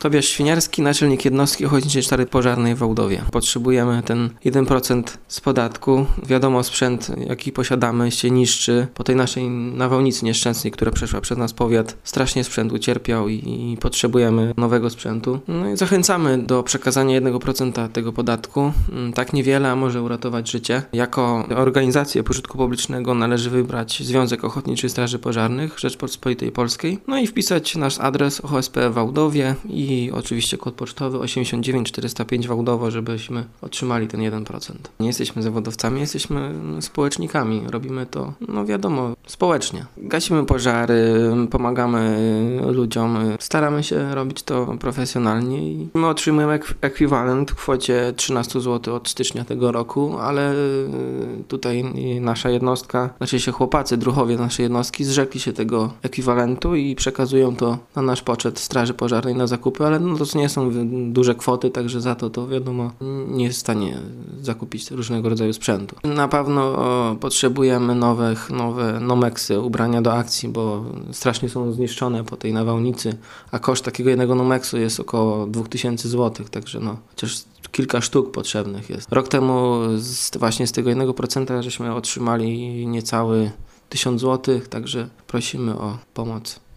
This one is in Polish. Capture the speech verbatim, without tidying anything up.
Tobiasz Świniarski, naczelnik jednostki ochotniczej straży pożarnej w Wałdowie. Potrzebujemy ten jeden procent z podatku. Wiadomo, sprzęt, jaki posiadamy, się niszczy. Po tej naszej nawałnicy nieszczęsnej, która przeszła przez nas powiat, strasznie sprzęt ucierpiał i, i potrzebujemy nowego sprzętu. No i zachęcamy do przekazania jednego procenta tego podatku. Tak niewiele, a może uratować życie. Jako organizację pożytku publicznego należy wybrać Związek Ochotniczych Straży Pożarnych Rzeczpospolitej Polskiej. No i wpisać nasz adres O S P w Wałdowie i oczywiście kod pocztowy osiemdziesiąt dziewięć czterysta pięć Wałdowo, żebyśmy otrzymali ten jeden procent. Nie jesteśmy zawodowcami, jesteśmy społecznikami. Robimy to, no wiadomo, społecznie. Gasimy pożary, pomagamy ludziom, staramy się robić to profesjonalnie i my otrzymujemy ek- ekwiwalent w kwocie trzynaście złotych od stycznia tego roku, ale tutaj nasza jednostka, znaczy się chłopacy, druhowie naszej jednostki zrzekli się tego ekwiwalentu i przekazują to na nasz poczet Straży Pożarnej na zakupy, ale no to nie są duże kwoty, także za to to wiadomo nie jest w stanie zakupić różnego rodzaju sprzętu. Na pewno o, potrzebujemy nowych, nowe Nomeksy, ubrania do akcji, bo strasznie są zniszczone po tej nawałnicy, a koszt takiego jednego Nomeksu jest około dwa tysiące złotych, także no chociaż kilka sztuk potrzebnych jest. Rok temu z, właśnie z tego jednego procenta żeśmy otrzymali niecały tysiąc złotych, także prosimy o pomoc.